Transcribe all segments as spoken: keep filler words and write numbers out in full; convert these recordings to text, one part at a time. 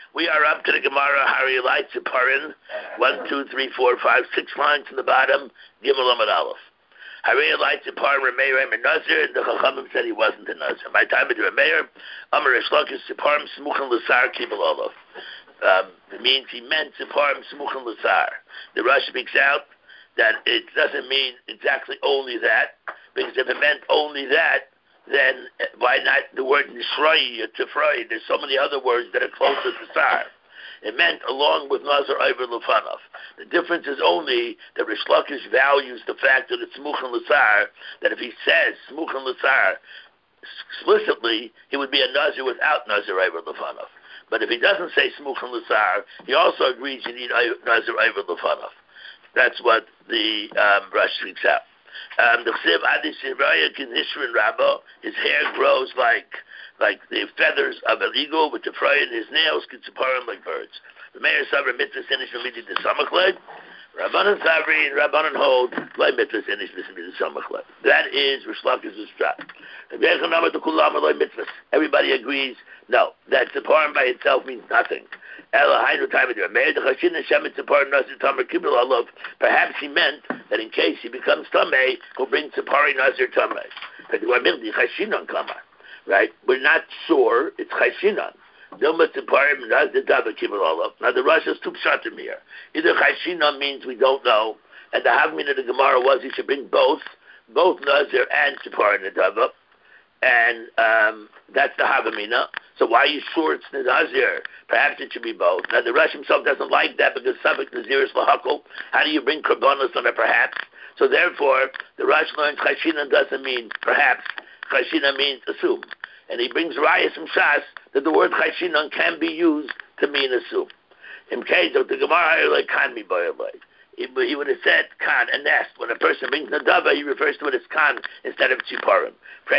We are up to the Gemara, Hari Lights Parin, one, two, three, four, five, six lines in the bottom, Gimel Amud Aleph. Hari Lights Parin, Rameir, and Nazir, and the Chachamim said he wasn't a Nazir. My time with Rameir, Amar Eshlokis, Siparim, Smuchan Lasar, Kibel Olav. Um, it means he meant Siparim, Smuchan Lasar. The Rush speaks out that it doesn't mean exactly only that, because if it meant only that, then why not the word Nishroi or Tifroi? There's so many other words that are closer to Sar. It meant along with Nazar Iver Lefanov. The difference is only that Rish Lakish values the fact that it's Smuchan Lasar, that if he says Smuchan Lasar explicitly, he would be a Nazir without Nazar Iver Lefanov. But if he doesn't say Smuchan Lasar, he also agrees you need Nazar Iver Lefanov. That's what the um, Rush speaks out. Um, the Chsiv Adi Siraya Kinishrin Rabba, his hair grows like like the feathers of an eagle, with the fry in his nails can support him like birds. The Meir Sabra Mitzvah Sinish Vamidi the Samachled, Rabbanan Savri and Rabbanan hold, Lay Mitzvah Sinish Vamidi the Samachled. That is Rish Lakish's strat. Everybody agrees, no, that Tziporim by itself means nothing. Perhaps he meant that in case he becomes Tameh, he'll bring Tzipori Nazir Tameh. Right? We're not sure it's Chashinan. Now the Rosh has two pshatim here. Either Chashinan means we don't know, and the Havmin of the Gemara was he should bring both, both Nazir and Tzipori Nadava. And um, that's the Havamina. So why are you sure it's the Nazir? Perhaps it should be both. Now the Rush himself doesn't like that because Sabak Nazir is Lahakal. How do you bring Karbonos on it perhaps? So therefore, the Rush learns Chashinan doesn't mean perhaps. Chashinan means assume. And he brings Rayas from Shas that the word Chashinan can be used to mean assume. In case of the Gemara, like can be by He would have said kan, a nest. When a person brings nadava, he refers to it as kan instead of tziparim.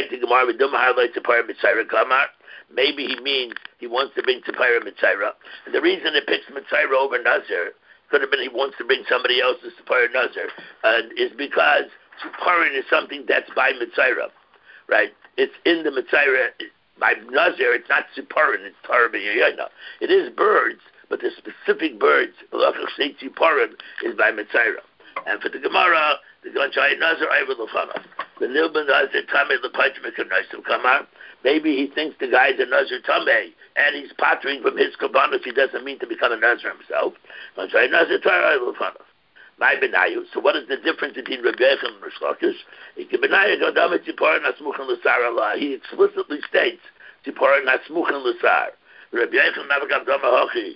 Maybe he means he wants to bring tziparim mitzayra. And the reason it picks mitzayra over nazir could have been he wants to bring somebody else's tziparim nazir, uh, is because tziparim is something that's by mitzayra, right? It's in the mitzayra by nazir. It's not tziparim. It's tarab. It is birds. But the specific birds, is by Mitzayra. And for the Gemara, the Gonchai Nazar Iver Lefanav. The Nilban Nazir Tameh Lepajmik Nazir Kamar. Maybe he thinks the guy's a Nazir Tameh, and he's pottering from his Kabbalah. He doesn't mean to become a Nazir himself. Gonchai Nazir Tameh Iver Lefanav. My Benayu. So what is the difference between Rabbi Yechon and Rish Lakish? He explicitly states Tzipor Nasmuchan Lasar. Rabbi Yechon Navagam Damahachi.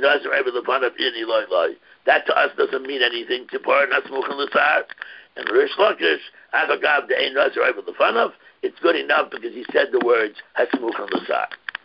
That to us doesn't mean anything. And Rish Lakish, Avagav the Ein Nazir Iver Lefanov, it's good enough because he said the words Hasmuchan Lasar.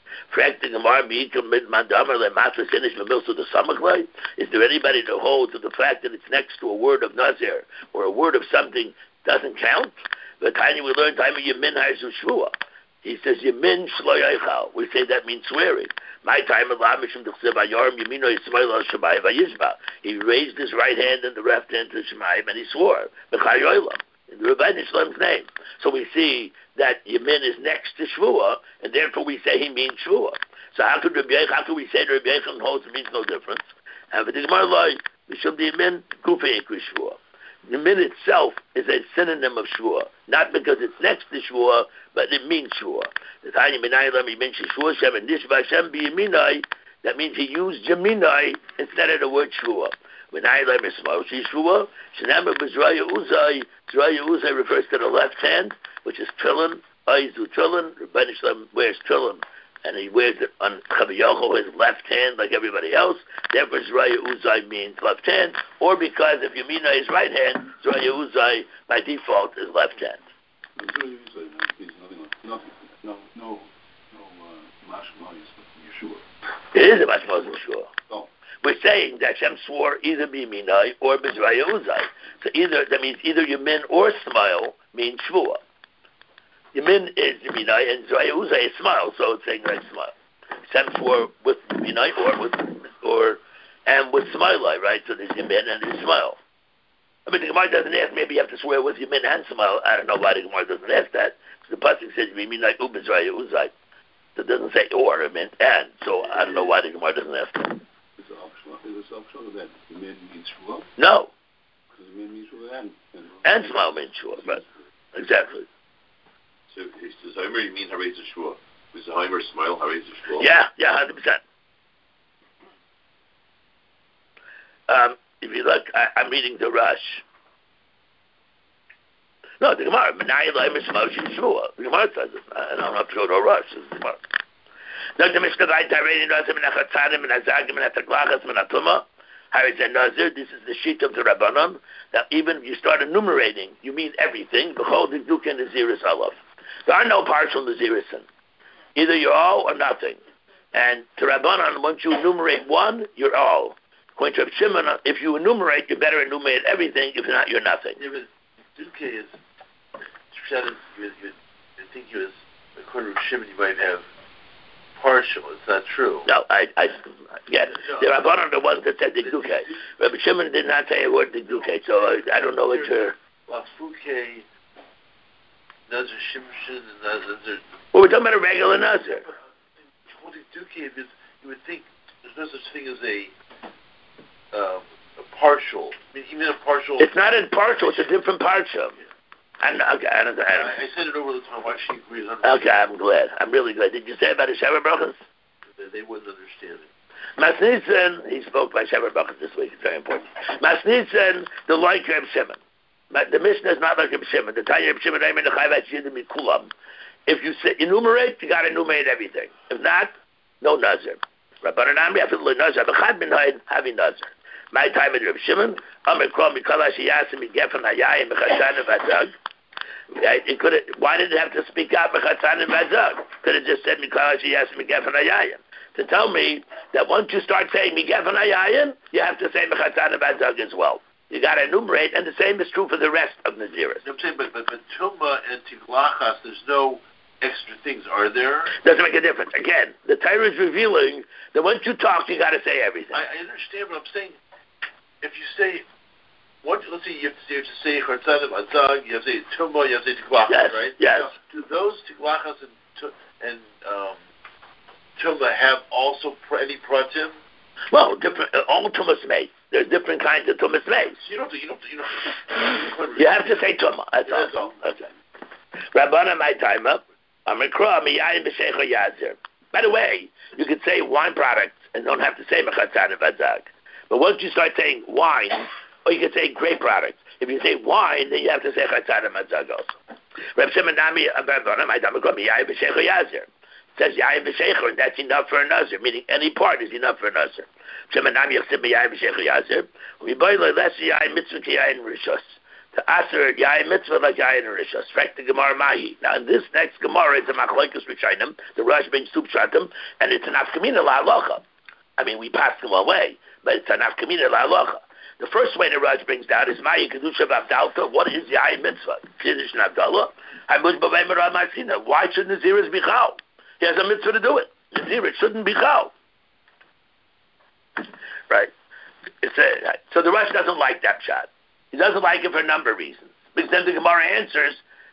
Is there anybody to hold to the fact that it's next to a word of Nazir or a word of something doesn't count? The tiny we learned time of Yemin Hazu Shvua. He says Yemin Shlo Yaichal. We say that means swearing. My time of Lamishim Dechsevayorim Yemino Yismael Al Shemayim Vayishba. He raised his right hand and the left hand to Shemayim and he swore B'chayolam in the Rabbi Nishlam's name. So we see that Yemin is next to Shvua, and therefore we say he means Shvua. So how could Rabbi Yechon, how could we say that Rabbi Yechon holds it means no difference? And for the Gemara Loi, Mishum Yemin Kufei Ekri Shvua. Yemin itself is a synonym of Shvua, not because it's next to Shvua, but it means Shvua. That means he used Yeminai instead of the word Shvua. When I learn Shvua, Shanama B'Zraya Uzai, Zraya Uzai refers to the left hand, which is Trilin, Aizu Trilin. Rabbi Nishlam wears Trilin, and he wears it on Chaviyocho, his left hand, like everybody else. Therefore, Zraya Uzai means left hand, or because if Yemina is right hand, Zraya Uzai, by default, is left hand. Zraya Uzai means nothing, nothing, no, no, no, mashma is Yeshua. It is a mashma is Yeshua. Oh. We're saying that Hashem swore either B'Yeminai or B'Zraya Uzai. So either, that means either Yemin or Smile means Shvua. Yemin is Yeminai and Zraya Uzai is Smile, so it's saying like Smile. Hashem swore with Yeminai or with, or, and with Smile, right? So there's Yemin and there's Smile. I mean, the Gemara doesn't ask, maybe you have to swear with Yemin and Smile. I don't know why the Gemara doesn't ask that. The pasuk says Yeminai u B'Zraya Uzai. So it doesn't say or, it meant and. So I don't know why the Gemara Gemara doesn't ask that. Is it optional? Is it optional that the man means shua? No. Because the man means shua and and small means shua, but exactly. So does Heimer mean Harayz Shua? Is the Heimer smile Harayz Shua? Yeah, yeah, hundred percent. Um, if you look, I, I'm reading the Rush. No, the Gemara. Menai Leimer Shmosh Shua. The Gemara says it. I don't have to go to a Rush. It's the Gemara. Does the Mishnah Vayt Harayz Nazir Min HaChatzanim Min HaZagim Min HaTaklachas Min HaTumah? Harayz Nazir. This is the sheet of the Rabbanon. That even if you start enumerating, you mean everything. Behold, the Dukin Naziris Alav. There are no partial Nazirisin. Either you're all or nothing. And to Rabbanon, once you enumerate one, you're all. According to Reb Shimon, if you enumerate, you better enumerate everything. If not, you're nothing. Yeah, but Duke is, you, you, you think you was, according to Reb Shimon, you might have partial. It's not true. No, I, I, yeah. No. The Rabbanon are the ones that said the Duke. Reb Shimon did not say a word the Duke, so I, I don't know what you're... Lafuke, Nazir Shimshon, and Nazir... Well, we're talking about a regular Nazir. Holding Duke, you would think there's no such thing as a... Um, a partial. I mean, even a partial. It's not a partial. It's a different partial. Yeah. And okay, I don't. I, don't. I, I said it over the time. Why she agrees. Okay, I'm glad. I'm really glad. Did you say about the Shever Brachas? They, they wouldn't understand it. Masnitzen, he spoke by Shever Brachas this week. It's very important. Masnitzen, the like Reb Shimon. The Mishnah is not like Reb Shimon. The Tanya Reb Shimon, if you say, enumerate, you got to enumerate everything. If not, no Nazir. Rabbanan Amri, I feel like Nazir. B'chad bin Haid, having Nazir. My time with Reb Shimon, Amr Kol Mikala Shiyasim Gefen Hayayim Mechashan and Vazag. It could. Why did it have to speak out Mechashan and Vazag? Could have just said Mikala Shiyasim Gefen Hayayim. To tell me that once you start saying Gefen Hayayim, you have to say Mechashan and Vazag as well. You got to enumerate, and the same is true for the rest of Naziris. I'm saying, but but but Tumah and Tiglachas, there's no extra things, are there? Doesn't make a difference. Again, the Torah is revealing that once you talk, you got to say everything. I, I understand, but I'm saying, if you say, what, let's say you have to, you have to say Chartzanim Azag, you have to say Tumah, you have to say Tiglachas, yes, right? Yes. Now, do those Tiglachas and and um, Tumah have also pr- any pratim? Well, different. Uh, all Tumas made. There's different kinds of Tumas made. So you don't. You don't. You don't. You have to say Tumah. That's, that's all. all. That's it. Rabbana, my time up. Amikra miyayin b'shecha yazir. By the way, you could say wine products and don't have to say mechatzan and vazag. But once you start saying wine, or you could say grape products. If you say wine, then you have to say chatzan and vazag also. Reb Shimon Nami Rabbana, my time amikra miyayin b'shecha yazir. Says yayin b'shecha, and that's enough for a nazir. Meaning any part is enough for a nazir. Shimon Nami yachsim miyayin b'shecha yazir. We boil less yayin mitzvah ki yayin rishos. To aser yayin mitzvah like yayin rishos. Fact the Gemara Mahi. Now in this next Gemara it's a machlokes rishonim. The Rosh brings two pshatim, and it's an afkamina la'alocha. I mean we pass them away, but it's an afkamina la'alocha. The first way the Rosh brings down is Mahi kedusha v'avdalta. What is yayin mitzvah? Kiddush and avdallah. Why should Naziris be chal? He has a mitzvah to do it. Nazir shouldn't be chal. Right. It's a, so the Rosh doesn't like that shot. He doesn't like it for a number of reasons. Because then the Gemara answers,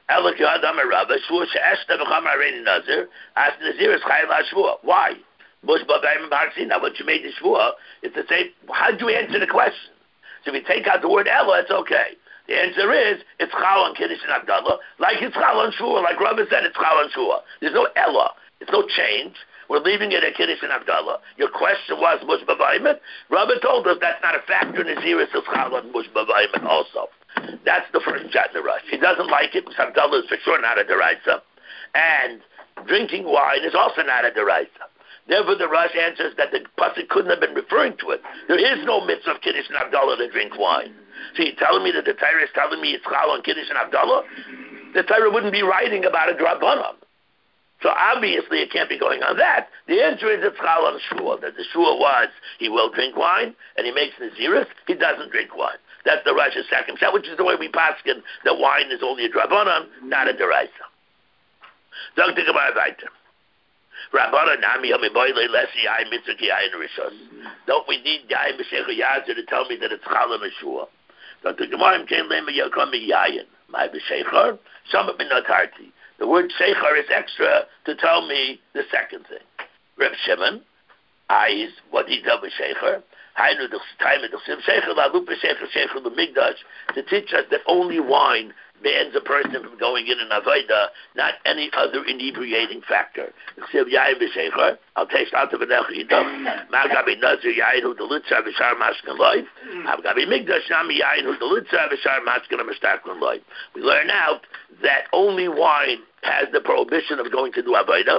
why? Now what you made the shvua, it's the same. How do you answer the question? So if you take out the word Ella, it's okay. The answer is, it's chal on Kiddush and Abdallah, like it's chal on shvua, like Rabbi said, it's chal on shvua. There's no Ella. It's no change. We're leaving it at Kiddush and Abdallah. Your question was Mush B'Vayimit. Rabbi told us that's not a factor in Naziris of Chal on Mush B'Vayimit also. That's the first shot in the Rush. He doesn't like it because Abdallah is for sure not a deraisa. And drinking wine is also not a deraisa. Therefore, the Rush answers that the pasuk couldn't have been referring to it. There is no mitzvah of Kiddush and Abdallah to drink wine. So you're telling me that the Torah is telling me it's Chal on Kiddush and Abdallah? The Torah wouldn't be writing about a Drabanan. So obviously it can't be going on that. The answer is it's chal on shua. That the shua was he will drink wine and he makes naziris. He doesn't drink wine. That's the Rosh's second shot, which is the way we paskin that wine is only a drabanan, not a deraisa. Don't think about it. Rabbanan nami hamiboyle lesi yayin mitzvah ki yayin rishos. Don't we need yayin b'shecha yazir to tell me that it's chal on a shua? Don't think about it. Kain lema yakom yayin. My b'shecha some bin notarti. The word Sheikhar is extra to tell me the second thing. Reb Shimon, Eyes, what he done with Shecher. Hainu the time of the Sim Shecher, La Lupa Shecher, Shecher the Migdash, to teach us that only wine bans a person from going in an Avodah, not any other inebriating factor. Sim Yain B'Shecher, I'll taste out of an Echidam, Magabi Nazir Yain who the Litza Vishar Mashkan Life, Magabi Migdash Nami Yain who the Litza Vishar Mashkan Mashtaklan Life. We learn out that only wine has the prohibition of going to do Avodah.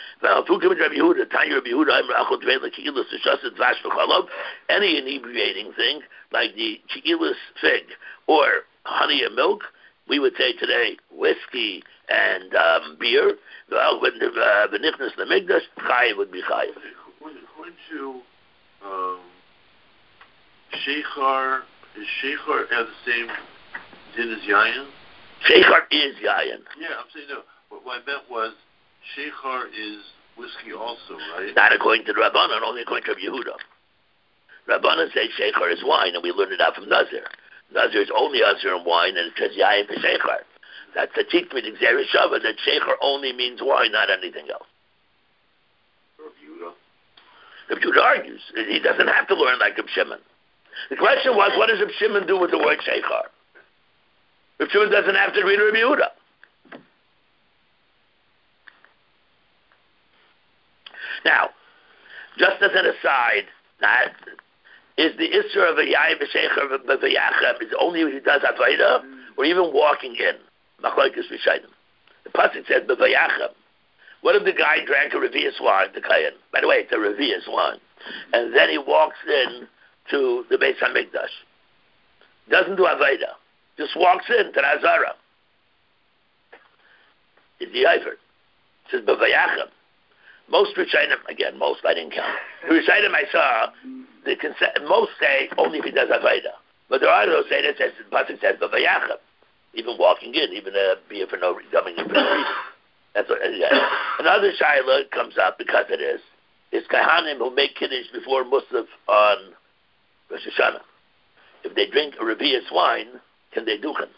Any inebriating thing, like the chi'ilus fig or honey and milk, we would say today whiskey and um, beer. When the nichnas the migdash, chayiv would be chayiv. According to um, Sheikhar, is Sheikhar have the same din as Yayin? Sheikhar is Yayin. Yeah, I'm saying no. What, what I meant was Sheikhar is whiskey also, right? Not according to the Rabbanan, only according to Yehuda. Rabbanan say Sheikhar is wine, and we learned it out from Nazir. Nazir is only Nazir in wine, and it says Yayin for Sheikhar. That's the teachment in Xerish Shava, that Sheikhar only means wine, not anything else. Reb Yehuda argues. He doesn't have to learn like Reb Shimon. The question was, what does Reb Shimon do with the word Sheikhar? Reb Shimon doesn't have to read Reb Yehuda. Now, just as an aside, that is the Isser of a Yayin B'Shecher B'Vayachem is only if he does Avodah, or even walking in. Machlokes Rishayim. The pasuk says B'Vayachem. What if the guy drank a Revius wine, the Kayan? By the way, it's a Revius wine. And then he walks in to the Beis HaMikdash. Doesn't do Avodah. Just walks in to the Azara. Is the Iver. It says B'Vayachem. Most Rishonim, again, most I didn't count. The Rishonim I saw, the conce- most say only if he does Avodah. But there are those say that says, the pasuk says, B'Vayachem. Even walking in, even uh, being for no re- coming in for no reason. That's what, yeah. Another Shaila comes up because it is, is Kahanim who make Kiddush before Musaf on Rosh Hashanah. If they drink a Revius wine, can they duchen?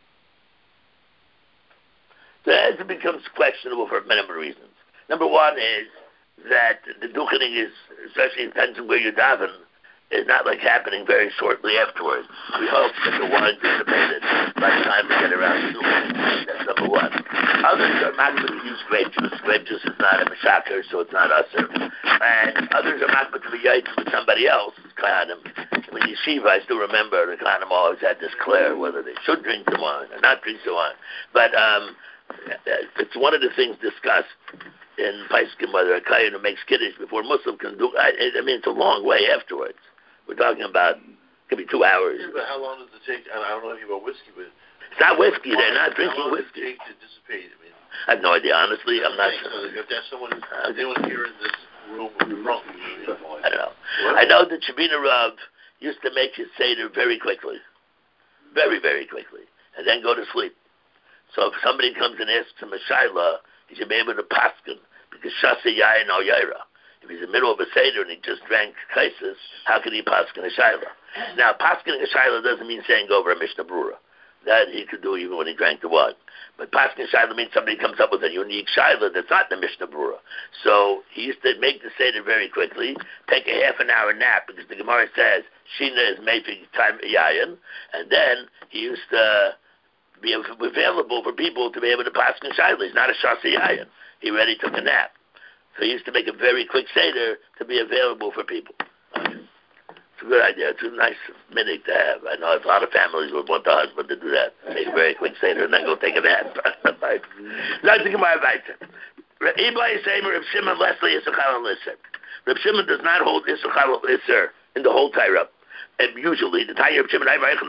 So it becomes questionable for many reasons. Number one is that the duchening is, especially depends on where you daven, is not like happening very shortly afterwards. We hope that the wine dissipated by the time we get around to duchening. That's number one. Others are not going to use grape juice. Grape juice is not a mashaker, so it's not usher. And others are not going to be yaitz with somebody else, kahanim. In yeshiva, I still remember the kahanim always had this clear whether they should drink the wine or not drink the wine. But um, it's one of the things discussed in Paiskim, whether a kayan who makes kiddush before Muslim can do. I, I mean, it's a long way afterwards. We're talking about it could be two hours. Yeah, but how long does it take? I don't know anything about whiskey, but it's not whiskey. They're not drinking how long whiskey. Does it take to dissipate? I mean, I have no idea. Honestly, I'm not. So if there's someone, if anyone here in this room, drunk, I don't know. What? I know that Shabina Rav used to make his seder very quickly, very very quickly, and then go to sleep. So if somebody comes and asks him a shaila, he should be able to paskin because shasa yayin al yaira. If he's in the middle of a seder and he just drank kaisis, how can he paskin a shaila? Now, paskin a shaila doesn't mean saying over a mishnah brura. That he could do even when he drank the wine. But paskin shaila means somebody comes up with a unique shaila that's not the mishnah brura. So he used to make the seder very quickly, take a half an hour nap because the Gemara says shina is making time yayin, and then he used to be available for people to be able to paskin shaila. He's not a shasa yayin. He already took a nap. So he used to make a very quick seder to be available for people. Okay. It's a good idea. It's a nice minute to have. I know a lot of families would want the husband to do that. Make a very quick seder and then go take a nap. That's the Gemara Vayter. Ibla Yisrael, Reb Shimon, Leslie, Issachar, and Lisser. Reb Shimon does not hold Issachar and Lisser in the whole Torah. And usually, the Torah of Shimon,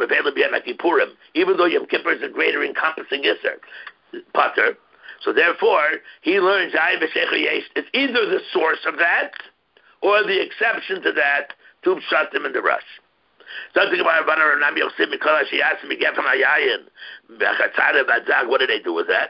even though Yom Kippur is a greater encompassing Isser, Potter. So therefore, he learns it's either the source of that or the exception to that, to Pshatim in the Rush. What do they do with that?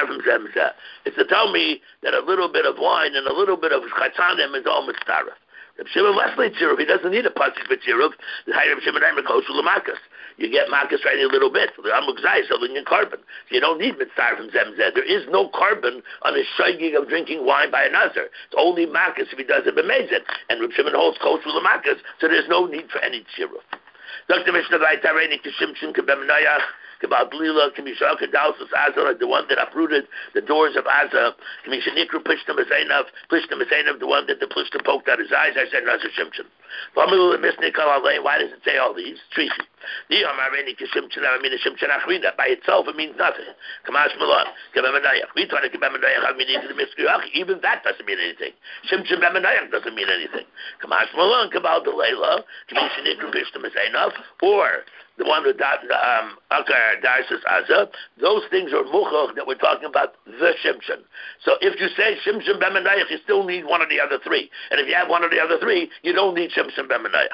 It's to tell me that a little bit of wine and a little bit of chatzanim is all mitzaref. Reb Shimon Leslie Tziruf, he doesn't need a pasuk for Tziruf. The high Reb Shimon Eimer Kosher Lamakas. You get Makas right a little bit. The Amuk Zai is selling in carbon. So you don't need Mitzvah from Zemzeh. There is no carbon on a shaygig of drinking wine by a Nazir. It's only Makas if he does it b'mezid. And Reb Shimon holds Kosher Lamakas, so there's no need for any Tziruf. Doctor Mishnah Vaytareni Kishimshin Kebem Kabal Blila, Kamishal Kadalsus Azah, the one that uprooted the doors of Azah, Kamishanikru Plishtam Azainav, Plishtam Azainav, the one that the Plishtam poked out his eyes. I said Nazir Shimshin. Why does it say all these? Treaty. By itself, it means nothing. We try to even that doesn't mean anything. Shimshon Bemanayach doesn't mean anything. Or the one who um, Akar Darsis Azah, those things are muchach that we're talking about the Shimshon. So if you say Shimshon Bemanayach, you still need one of the other three. And if you have one of the other three, you don't need Shimshon Bemanayach.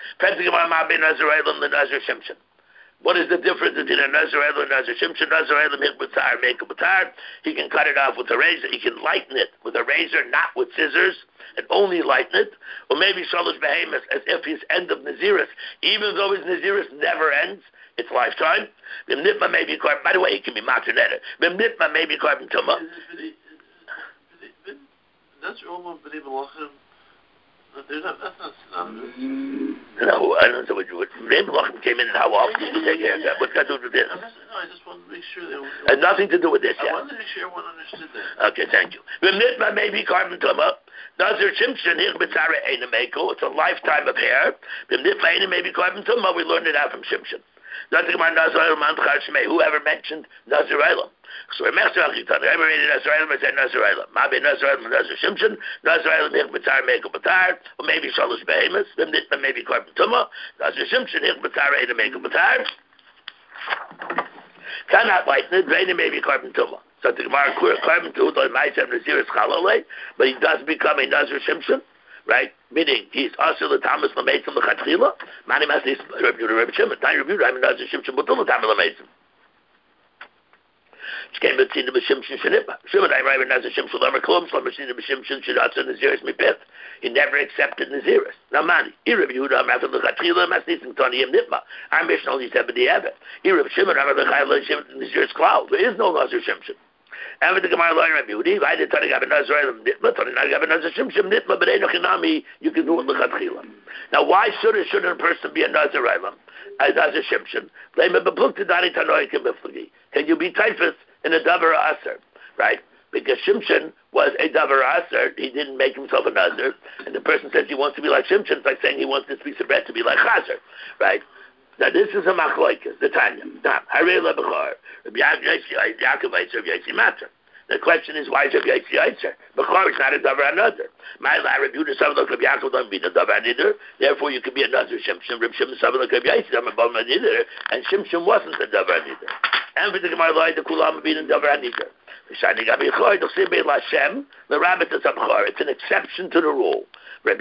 What is the difference between a Nazarel and Nazar Shimshon? Nazarel Mikbatar, make a batar. He can cut it off with a razor. He can lighten it with a razor, not with scissors, and only lighten it. Or maybe Shalosh Behemoth, as if his end of Naziris, even though his Naziris never ends, its lifetime. The Nitma may be carbon. By the way, it can be maternetta. The Nitma may be carbon tumah. That's almost believable. They're not, that's not synonymous. No, I don't know what you would. Rebbe Lachim came in and how often did you take care of that? What's got to do with this? No, I just wanted to make sure they were... Had nothing to do with this, I yeah. wanted to make sure everyone understood that. Okay, thank you. V'nitma may be carbon tumah. Nazir Shimshon, hich b'tzara eina meko. It's a lifetime of hair. V'nitma eina may be carbon tumah. We learned it out from Shimshon. Whoever mentioned Nazir Eilam. So I remember reading Nazir Eilam, I said Nazir Eilam. Maybe Nazir Eilam, Nazir Shimshon, Nazir Eilam, hich b'tzara meko b'tar, or maybe Shalosh Behemoth, V'nitma maybe carbon tumah. Nazir Shimshon, hich b'tzara eina meko b'tar. Cannot lighten it, V'eina maybe carbon tumah. So the Gemara carbon tumah, might have Naziris Chalale, but he does become a Nazir Shimshon. Right? Meaning, he's also the Thomas Lamaitzim the Chatchila. Mani Masni Reb Yehuda Reb Shimon. Tiny Reb Yehuda, I'm Nazir Shimshon Butul the Thomas Lamaitzim. She came to see the Shimshon Shanippa. Shimon, I write Nazir Shimshon Lamer Klum, Slamer see the Shimshon Shiratza Naziris Mipith. He never accepted Naziris. Now, Mani, Reb Yehuda, I'm after the Chatchila, Masni Tani Yem Nitma. Our mission only said, but the Evet. Reb Shimon, I'm after the Chayla Naziris Cloud. There is no Nazir Shimshon. And with the Gemara Lawyer Rabbi Yehudi, I did Tani Gaben Nazir Eilam Nitma, Tani Gaben Nazir Shimshon Nitma, but Eino Chinami, you can do it L'Chatchila. Now, why should or shouldn't a person be a Nazir Eilam as Nazir Shimshon? Can you be typhus in a Davar Aser, right? Because Shimshon was a Davar Aser, he didn't make himself a Nazir, and the person says he wants to be like Shimshon, it's like saying he wants this piece of bread to be like Chazer, right? Now this is a machloikas, the Tanya. Now, Harei LeBechor, Rabbi Yaakov Eitzer, Rabbi Yossi Matter. The question is, why is Rabbi Yossi Eitzer? Bechor is not a davar another. My la Rabbi Yehuda Savadok Rabbi Yaakov don't be a davar neither. Therefore, you could be another Shimshon. Rabbi Shimon Savadok Rabbi Yossi don't be neither, and Shimshon wasn't a davar neither. And for the Gemara Loi, the Kulam being a davar neither. It's an exception to the rule. Rabbi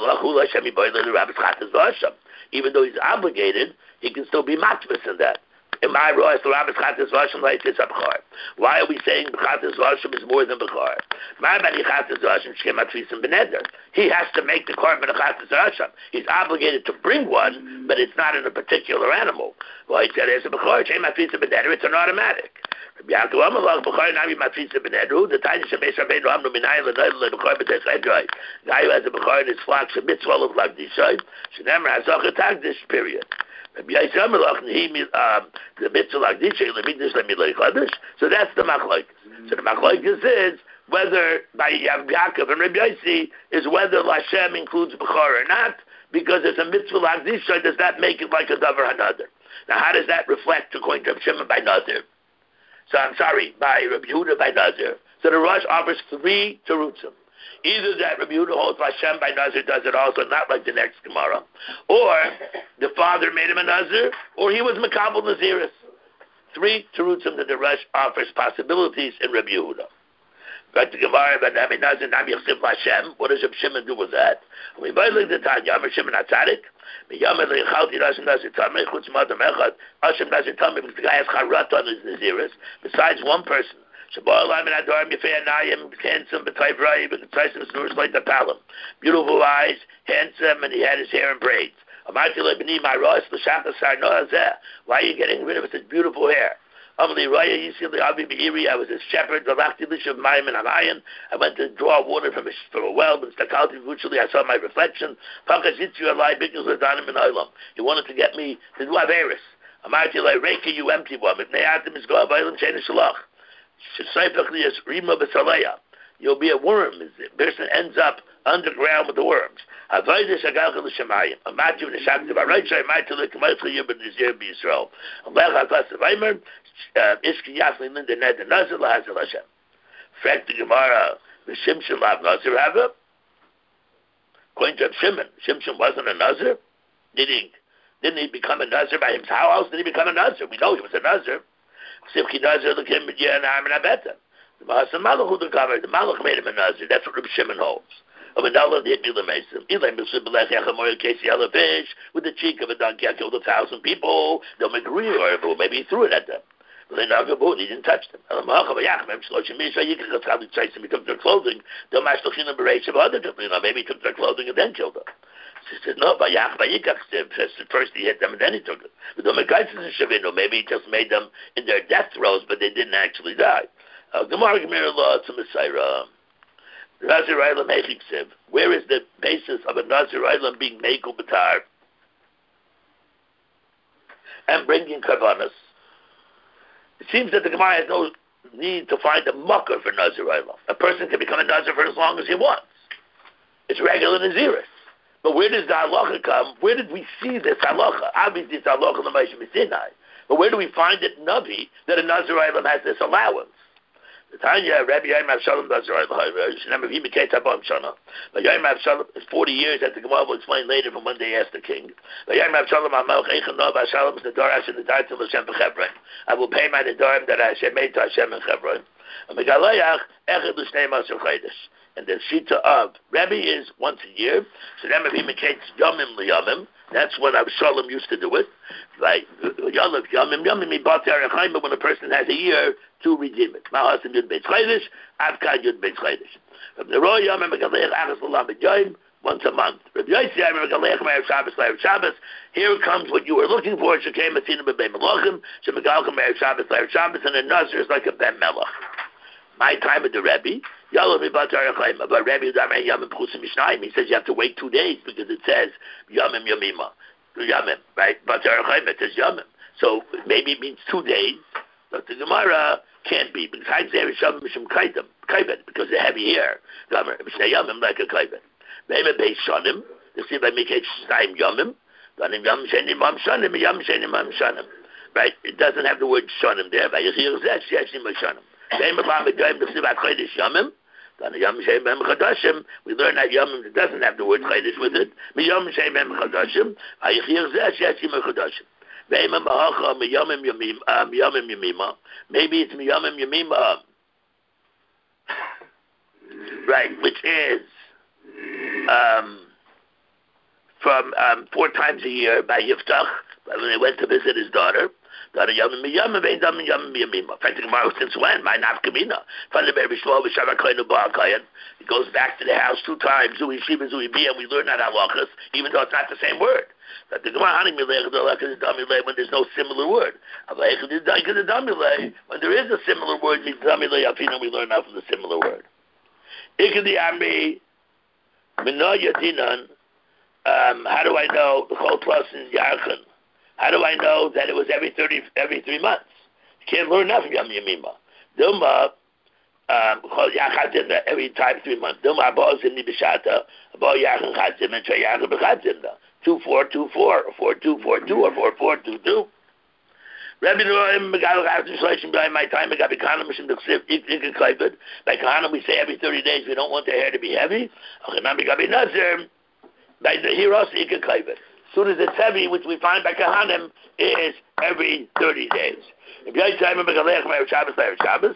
Yossi even though he's obligated, he can still be matvis in that. Why are we saying B'chatas Vashim is more than B'char? He has to make the korban of Chatas Vashim. He's obligated to bring one, but it's not in a particular animal. Well, he said it's a B'char, it's an automatic. The time guy who has a B'char in his flock, a mitzvah of Lagdishai, should never have a tag this period. The mitzvah Lagdishai, so that's the machlokes. So the machlokes is whether by Yaakov and Rabbi Yossi is whether Lashem includes B'char or not, because it's a mitzvah Lagdishai, does that make it like a davar hanadar? Now, how does that reflect according to Shimon by Nazir? So I'm sorry, by Rabbi Yehuda by Nazir. So the Rosh offers three terutzim. Either that Rabbi Yehuda holds Hashem by Nazir does it also, not like the next Gemara, or the father made him a Nazir, or he was Makabel Naziris. Three terutzim that the Rosh offers possibilities in Rabbi Yehuda. Back to Gemara, but I mean Nazir Nam Yachsiv Hashem. What does Rabbi Shimon do with that? We buy like the Tanya, Rabbi Shimon Atzadik. The guy has charata on his Naziris, besides one person. Beautiful eyes, handsome, and he had his hair in braids. Why are you getting rid of such beautiful hair? I was a shepherd. I went to draw water from a, from a well, but I saw my reflection. He wanted to get me to do Averis. You empty one. You'll be a worm. The person ends up underground with the worms. Fact the Gemara, the Shimshon Lav Nazir Hava. According to Shimon, Shimshon wasn't a Nazir. Did he? Didn't he become a Nazir by himself? How else did he become a Nazir? We know he was a Nazir. Simchi Nazir the Kim B'Yeh and Armin Abeta. The Mahasan Malach who the cover. The Malach made him a Nazir. That's what Reb Shimon holds. Of a dollar did Mila Mason. Elay Milsibelech Yachamoy Casey Fish with the cheek of a donkey. I killed a thousand people. They'll make a real or maybe he threw it at them. But they never moved. He didn't touch them. He took their clothing. Maybe he took their clothing and then killed them. She said, no, first he hit them and then he took it. But maybe he just made them in their death throes, but they didn't actually die. Where is the basis of a Nazir Eilam being Mekel B'tar and bringing Karbanas? It seems that the Gemara has no need to find a mucker for Nazir Eilam. A person can become a Nazir for as long as he wants. It's regular Naziris. But where does the halacha come? Where did we see this halacha? Obviously, it's halacha l'Moshe Sinai. But where do we find it Navi that a Nazir Eilam has this allowance? The Tanya, Rabbi Yaim Avshalom Nazir Eilam. Remember, he became Tabam Shana. But Yaim Avshalom is forty years, as the Gemara will explain later from when they asked the king. But Yaim Avshalom Amalch Eichan Nov Avshalom is the Dar Hashem the Dar Til Hashem B'Chevron. I will pay my Nedarim that Hashem made to Hashem in Chevron. And Megalayach Echad L'Shnei Masur Chodesh. And the Shita of Rebbe is once a year. So then if he makes Yomim L'Yomim, that's what Avshalom used to do it. Like Yomim, Yomim, Yomim, he bought Terechayim when a person has a year to redeem it. Ma'asim Yud Beis Chodesh, Avkad Yud Beis Chodesh. From the Roy Yomim, Megalech Achas L'Lam B'Yoyim, once a month. Rabbi Yossi Yomim, Megalech Me'er Shabbos, Me'er Shabbos. Here comes what you were looking for. Shekem Atzina B'Bei Melachim, Shemegalchem Me'er Shabbos, Me'er Shabbos, and a Nazir is like a Ben Melech. My time with the Rebbe, but Rebbe Damei Yamim Pchusim Mishnayim. He says you have to wait two days because it says Yamim Yamima, Yamim, right? But it says Yamim, so maybe it means two days. But the Gemara can't be. Besides, there is Yamim Mishum Kaidem, Kaibet, because they're heavy here. Yamim like a Kaibet. Maybe Beis Shanim. They say by Mikach Shnayim Yamim. Danim Yam Shenim Mam Shanim, Yam Shenim Mam Shanim. Right? It doesn't have the word Shanim there. By Yechir Zeh Sheshim Shanim. We learn that Yom doesn't have the word Chodesh with it. Maybe it's Miyamim Yamima. Right, which is um, from um, four times a year by Yiftach, when he went to visit his daughter. Since when? My nafkamina. It goes back to the house two times. And we learn that halachas, even though it's not the same word. When there's no similar word. When there is a similar word, we learn out from the similar word. Um, how do I know the whole plus is Yarchan? How do I know that it was every thirty, every three months? You can't learn enough from Yom Yamima. Dilma, um, every time three months. Dilma, Abo Zimni B'Shata, Abo Yachan Chatzim, and Trey Yachan B'Chatzimda. Two, four, two, four, or four, two, four, two, or four, four, two, two. Rabbi Noam, Megal Chatzim Shloshim, by my time, Megal B'Kahanam, Mishim D'Chsiv, Ikin Kleifed. By Kahanam, we say every thirty days, we don't want their hair to be heavy. Achanam, Megal B'Nazir, by the Hiros, Ikin Kleifed. As soon as it's heavy, which we find by Kahanim, is every thirty days. If you time Shabbos, Shabbos,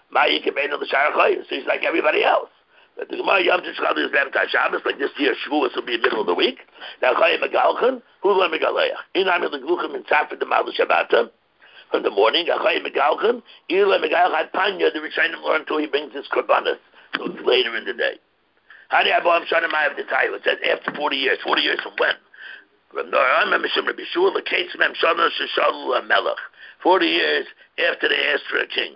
so he's like everybody else. But the Gemara Yom Tishchal is Shabbos, like this year Shavuos will be in the middle of the week. Now Chayim Megalchan, who learn Megaleach? Inam the Gluchim in Tzafet the Malu Shabbata. from the morning. Achay Megalchan, Ila Megalchan Tanya, the Rishonim learn until he brings his korbanos. So it's later in the day. How do you have Am Shanim I have the title? It says after forty years. Forty years from when? Forty years after they asked for a king.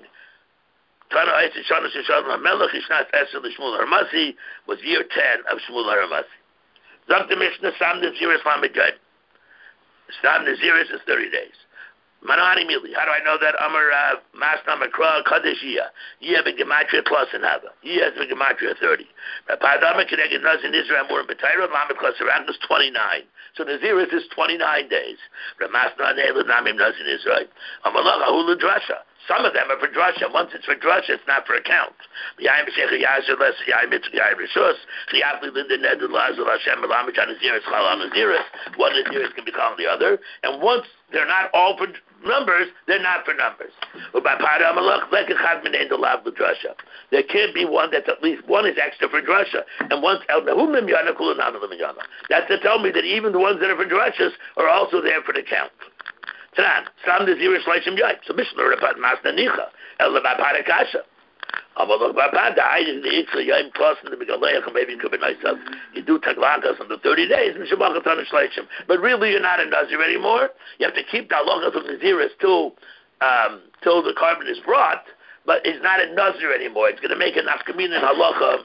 Was year ten of Shmuel Haramasi. Doctor Mishnah Sam Naziris Lamidjad. Sam Naziris is thirty days. Manani Mili. How do I know that? Amar Masna Makra Kadeshia. Yeh Gematria plus and Hava. Yeh has Gematria thirty. Padama Keneged Naz in Israel more in Betaira. Lamed plus around is twenty-nine. So Naziris is twenty-nine days. Ramasna Neilad Namim Naz in Israel. Amalacha Hula Drasha. Some of them are for drasha. Once it's for drasha, it's not for account. One Naziris can be called the other. And once they're not all for numbers, they're not for numbers. There can't be one that's at least one is extra for drasha. And once that's to tell me that even the ones that are for drashas are also there for the count. Tanan, Sam Naziris Leishim Yai. So Mishnah Rapat Masna Nicha. El Bapada Kasha. Amalok Bapada, I didn't eat so Yai plus in the Megaleach, maybe it could be nice of you do Taglakas on the thirty days, Mishabakatan Shleishim. But really you're not a Nazir anymore. You have to keep the halacha of Naziris till um till the carbon is brought, but it's not a Nazir anymore. It's gonna make a nafkamin in halacha.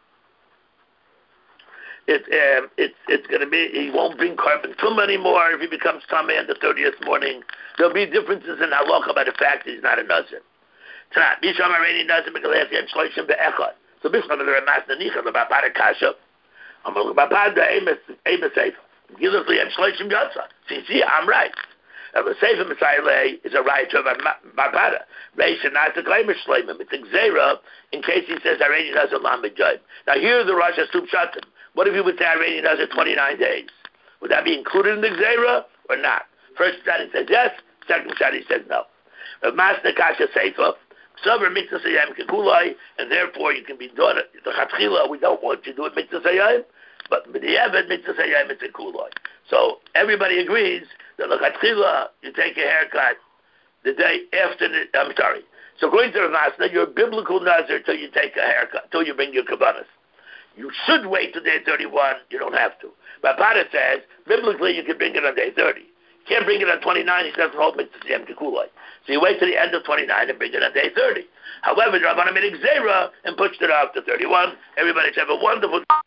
It, um, it's it's going to be, he won't bring carbon tum anymore if he becomes tamei on the thirtieth morning. There'll be differences in halacha by the fact that he's not a nazir. Tanat, Bisham Areni Nazir Megalech Yem Shloishim Be'echad. So Bisham the Ramas Nanicha the Bapad Kasha. Amal Bapad the Amos Amos Sefer. Giluf Yem Shloishim Yotza. See, see, I'm right. The Sefer Messiah is a right to Bapada. Reish and not to claim a shleimim. It's a gzera in case he says Areni Nazir Lamed Job. Now here the Rosh Hasub Shatim. What if you would say Iranian does it twenty-nine days? Would that be included in the Gzeira or not? First study says yes, second study says no. Masna Kasha Seifa, Sabr Mitzvah Sayam Kikulai, and therefore you can be done at the Chatchila, we don't want you to do it Mitzvah Sayam, but the Yevet Mitzvah Sayam it's a Kulai. So everybody agrees that the Chatchila, you take a haircut the day after the, I'm sorry. So according to the Masna, you're a biblical Nazir till you take a haircut, till you bring your Kabbanas. You should wait till day thirty-one. You don't have to. But Pada says, biblically, you can bring it on day thirty. You can't bring it on twenty-nine. He doesn't hold mitzvah yem kikulai. So you wait till the end of twenty-nine and bring it on day thirty. However, the Rabbanan made a gzera and pushed it off to thirty-one. Everybody have a wonderful